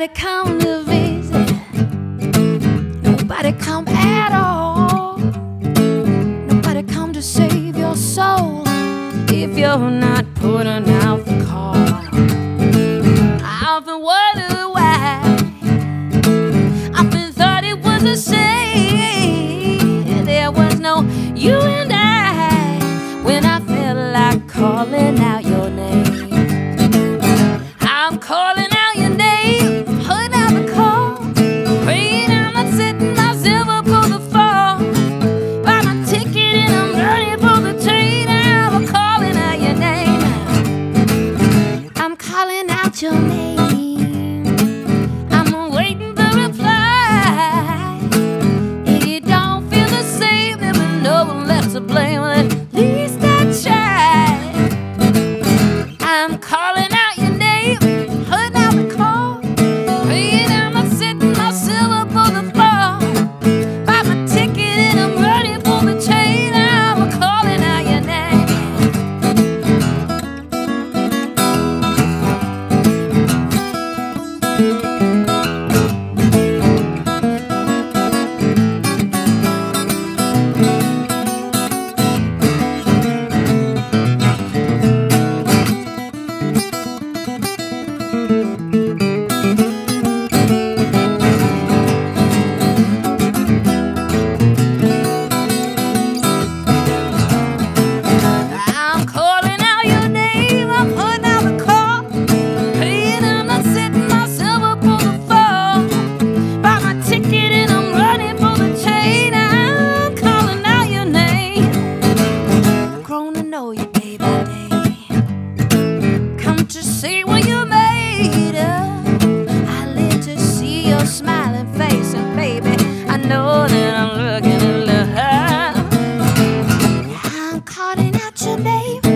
Nobody come to visit, nobody come at all. Nobody come to save your soul if you're not putting out the call. I've been wondering why, I've been thought it was a shame there was no you and I when I felt like calling out your name. I'm calling out your name, putting out the call, praying I'm not setting myself up for the fall. Buy my ticket and I'm running for the train. I'm calling out your name, I'm calling out your name. I'm waiting for a reply. It don't feel the same, there's no one left to blame. Well, at least I tried. I'm calling out your name, putting out the call, praying I'm not setting myself up for the fall. Buy my ticket and I'm running for the train. I'm calling out your name. I'm calling out your name, I'm putting out the call, praying I'm not setting myself up for the fall. Buy my ticket and I'm running for the train. I'm calling out your name. Grown to know you day by day. Come to see what you made of. I live to see your smiling face, and baby, I know that I'm looking in love. I'm calling out your name.